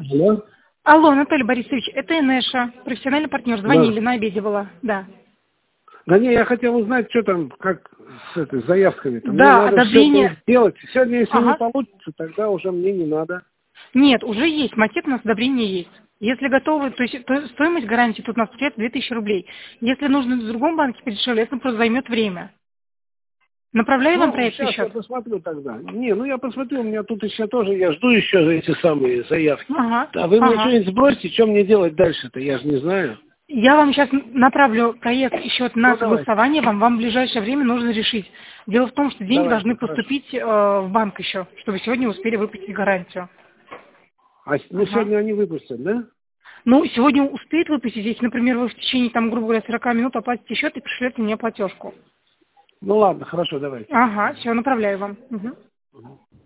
Алло? Алло, Анатолий Борисович, это Инеша, профессиональный партнер. Звонили, Да. на обеде была, да. Да не, я хотел узнать, что там, как с этой заявками-то. Мне Да, надо все одобрение... сделать. Сегодня, если не Ага. получится, тогда уже мне не надо. Нет, уже есть, макет у нас одобрение есть. Если готовы, то есть стоимость гарантии тут у нас получается 2000 рублей. Если нужно в другом банке подешевле, это просто займет время. Направляю вам Ну, проект сейчас я еще? посмотрю тогда. Не, ну я посмотрю, у меня тут еще тоже, я жду еще за эти самые заявки. Ага, А вы мне ага. что-нибудь сбросите, что мне делать дальше-то, я же не знаю. Я вам сейчас направлю проект еще на Ну, давайте, согласование, вам в ближайшее время нужно решить. Дело в том, что деньги давайте, должны хорошо. поступить в банк еще, чтобы сегодня успели выплатить гарантию. Ну, Ага. сегодня они выпустят, да? Ну, сегодня успеет выпустить, если, например, вы в течение, там, грубо говоря, 40 минут оплатите счет и пришлете мне платежку. Ну, ладно, хорошо, давайте. Ага, все, направляю вам. Мгм.